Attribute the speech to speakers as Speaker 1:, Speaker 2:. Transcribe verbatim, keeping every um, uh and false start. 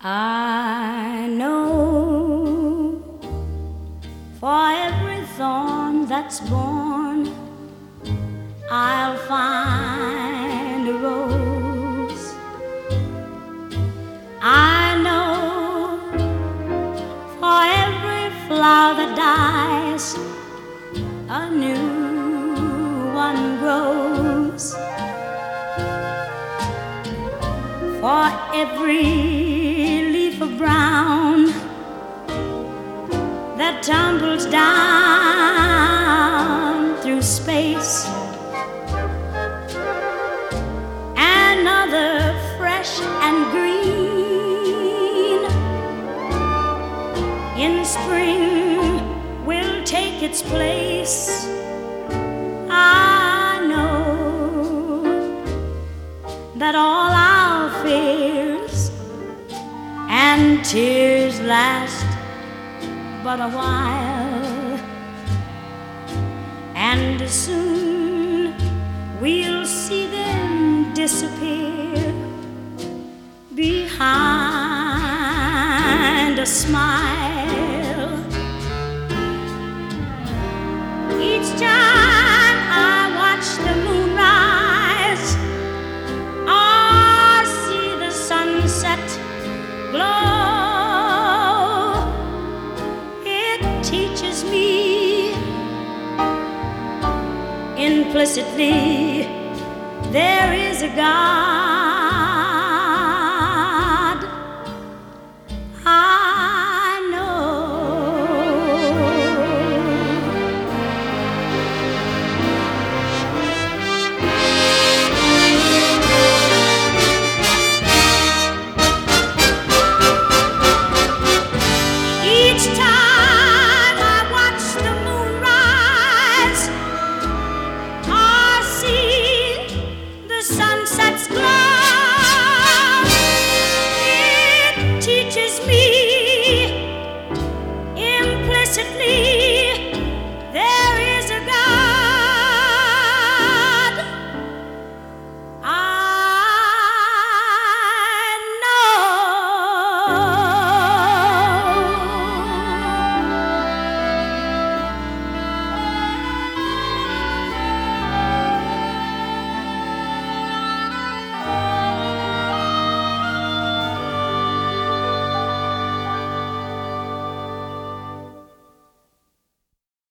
Speaker 1: I know for every thorn that's born, I'll find a rose. I know for every flower that dies, a new one grows. For every leaf of brown that tumbles down through space, another fresh and green in spring will take its place. I know that all our fears and tears last but a while, and soon we'll see them disappear behind a smile. Each time I watch the moon rise or see the sunset glow, it teaches me implicitly there is a God.